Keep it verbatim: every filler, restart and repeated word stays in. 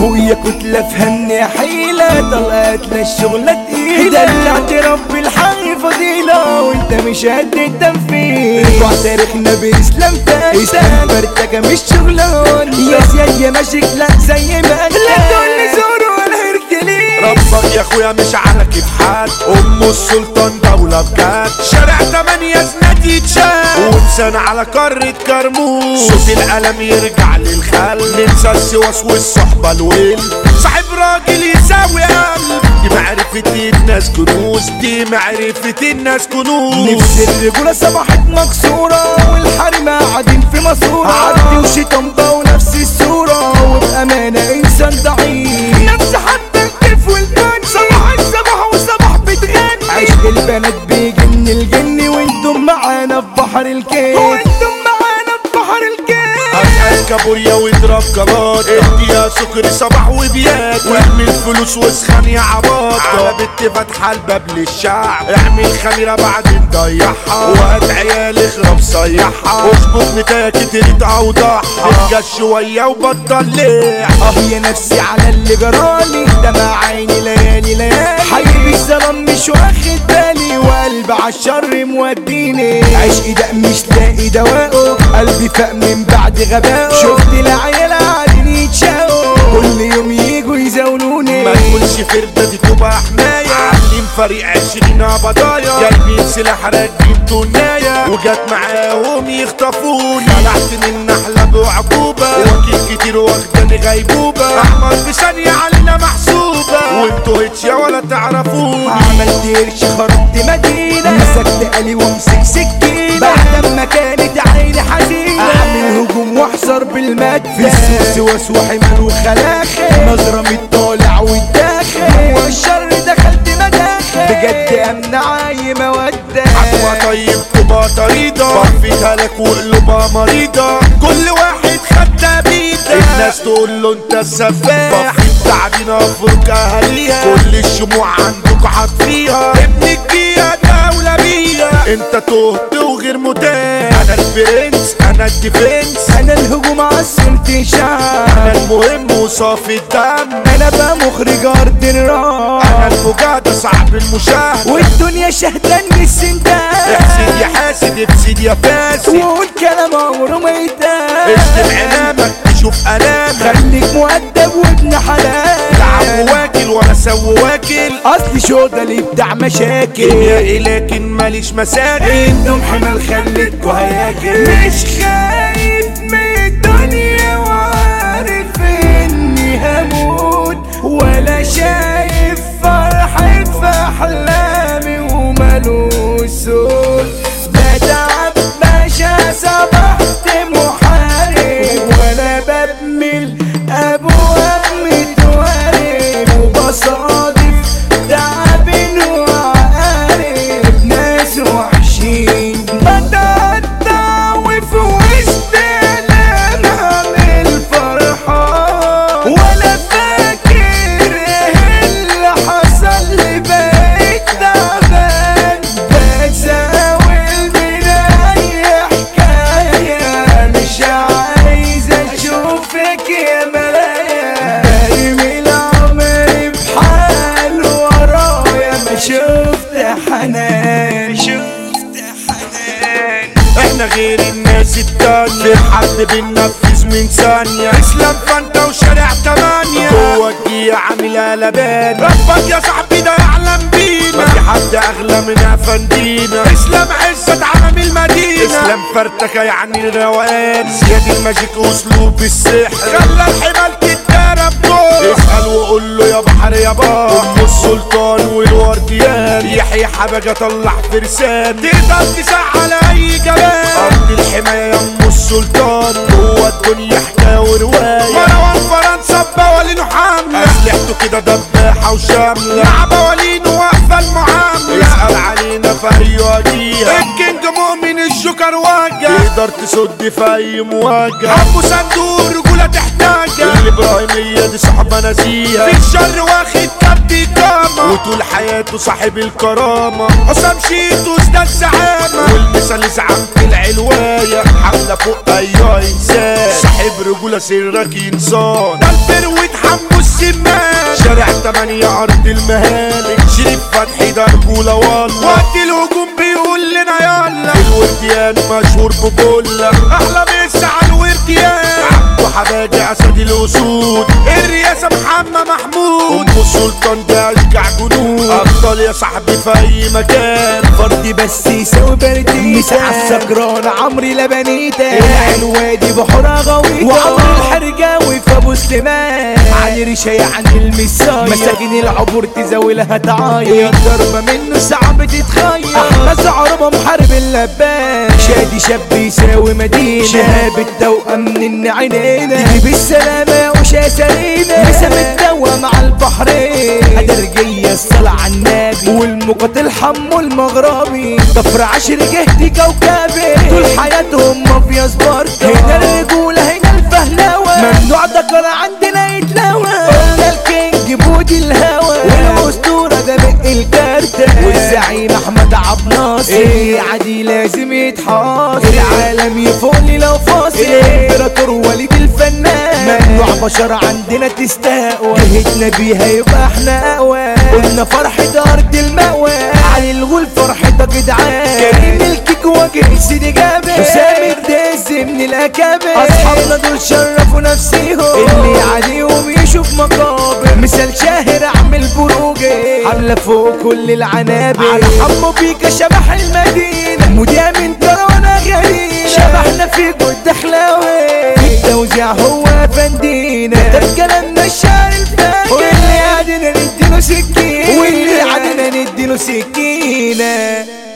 اخويا كتلة فهمني حيلة طلعت للشغلة تقيلة دلعت رب الحي فضيلة وانت مش قد التنفيذ رجع تاريخنا باسلام تاني اسلام برتكة مش شغلان يا سيدي ماشيك لا زي ما انت لا تقول لي زور ولا هركلي ربك يا اخويا مش على كيف حد ام السلطان دولة بجد شارع تمانية زناد يتشال وانسان على قارة كرموز صوت القلم يرجع للخل ننسى السواس والصحبة الويل صاحب راجل يساوي قلب دي معرفة الناس كنوز دي معرفة الناس كنوز نفس الرجولة صبحت مكسورة والحريم قاعدين في ماسورة عدي وشيطان ونفس الصورة وبأمانة انسان ضعيف نفس حتى الكيف والكون صباح الصباح وصباح بتغني عشق البنات بيجن الجن وانتم معانا في بحر الكيف وانتم معانا في بحر الكيف اسأل كابوريا واضرب كباط ادي يا سكري صباح وبيات واعمل فلوس واسخن يا عباط على بنت فاتحة الباب للشعب اعمل خميرة بعدين ضيعها وهات عيال اخرب صيحها اظبط نتايا كترت اوضحها اتجاز شوية وبطل ليه اه يا نفسي على اللي جرالي دمع عيني ليالي ليالي حبيبي الظلام مش واخد بالي وقلبي عالشر موديني عشقي ده مش لاقي دواءه قلبي فاق من بعد غبائه شفت العيال قاعدين يتشاقوا كل يوم يجوا يزاولوني ما تقولش فردة دي تبقى حماية عاملين فريق عشرين بضايا جايبين سلاح راكبين تناية وجات معاهم يخطفوني طلعت من نحلة بعقوبة وكيل كتير واخداني غيبوبة احمر في ثانية علينا محسوبة وانتوا هتشيا ولا تعرفوني عملت قرش خربت مدينة مسكت قلي وامسك سكينة بعد ما كانت عيني حزينة اعمل هجوم واحذر بالمادة في السوس سواس وحمل وخلاخل نظرة من الطالع والداخل والشر دخلت مداخل بجد امنعي مودة عدوى طيب كوبا طريدة بفيتها لك وقلوبها مريضة كل واحد خدها بيدة الناس تقول له انت السفاح بفيت تعبين افرك اهاليها كل الشموع عندك حاطفيها ابنك بيها دولة بيها انت تهت وغير متاح انا البرنس انا الديفنس انا الهجوم عالسلطة شعب انا المهم وصافي الدم انا بقى مخرج ارض الراب انا المجاهدة صعب المشاهدة والدنيا شهداني السندان احسد يا حاسد افسد يا فاسد وقول كلام عمره ما يتقال اشتم عنامك تشوف الامك خليك مؤدب وابن حلال لعب واكل ولا سو واكل اصلي شوطة اللي بتاع مشاكل يا لكن ماليش مساكل انتم حمل خليتكوا هياكل مش خايف من الدنيا وعارف اني هموت ولا شايف فرحة في احلامي ومالوش صوت بتعب باشا صبحت محارب وانا ببمل ابواب متوارب وبصادف تعبين وعقارب ناس وحشين بتقطع وفي وسط الام عامل فرحة ولا فاكر ايه اللي حصل لي بقيت تعبان بتساوي من اي حكاية مش عايز اشوفك يا ملايا برمي العمر بحال ورايا ما شفت حنان شفت حنان احنا غير الناس التانية في حد بننفذ من ثانية اسلام فانتا وشارع تمانية جوه الجية عامل قلبان ربك يا صاحبي ده يعلم بينا ما في حد اغلى من افندينا اسلام عزت عمام المدينة اسلام فرتكة يعني الروقان زياد الماجيك اسلوب السحر خلى الحمال تتدرب جوه اسأل وقول له يا بحر يا بحر ام السلطان والورديان يحيى حبجة طلع فرسان تقدر تزعل اي جبان ارض الحماية يا ام السلطان جوه الدنيا حكاية ورواية مروان فرنسا بوالينه حاملة اسلحته كده دباحة وشاملة مع بوالينه واقفة المعاملة يسأل علينا في اي وجيه الكينج مؤمن الجوكر واجه تقدر تصد في اي مواجهة ابو صندوق رجولة تحتاجها الابراهيمية دي صاحبة نزيهة في الشر واخد كبدي كامة وطول حياته صاحب الكرامة حسام شيتو ازداد زعامة والمثال زعامة العلواية حملة فوق اي انسان صاحب برجولة سرك انسان. ده الفروت حمو السمان شارع تمانية ارض المهالك. شريف فتحي ده رجولة والله. وقت الهجوم بيقول لنا يلا. الورديان مشهور بكله. احلى مسا على الورديان. وحباجي اسد الاسود. الرئاسة محمد محمود. ام السلطان ده اشجع جنود. افضل يا صاحبي في اي مكان. فردي بس يساوي برديتا. مساحة السكران عمري لبنيتا. الوادي بحورة غويطة. وعمري الحرجاوي في ابو سليمان. علي ريشة يعني المساية. مساكين العبور تزاولها تعاير. ضربة منه صعب تتخيل. احمد عربة محارب اللبان. شادي شاب يساوي مدينة. شهاب التوأم من عينينا. تيجي بالسلامة وشا سرينا. مسام الدوا مع البحرين. هدرجية الصلاة على النبي. والمقاتل حمو المغربي. ضفر عشر جهتي كوكبي. طول حياتهم مافيا سبارتا. هنا الرجولة هنا الفهلوة. ممنوع ذكر عندنا يتلوى. قلنا الكينج بودي الهوى. والاسطورة ده بق الكارتة. والزعيم احمد عبد ناصر. ايه عادي لازم يتحاصر. العالم يفوقني لو فاصل. الامبراطور وليد الفنان. ممنوع بشر عندنا تستقوى. جهتنا بيها يبقى احنا اقوى. قلنا فرحة ارض المأوى. علي الغول فرحة جدعان. كريم الكيك واجه سيدي جابر. حسام الدز من الاكابر. اصحابنا دول شرفوا نفسيهم. اللي عليهم يشوف مقابر. مثال شاهر اعمل بروجي. حملة فوق كل العنابر. على حمو بيكا شبح المدينة. مذيع من ترانا غريبة. شبحنا في جود دخلاوي. في التوزيع هو فندينا. ده كلامنا الشعر الفاجر. واللي عادنا نديله سكينة. واللي عادنا نديله سكينة.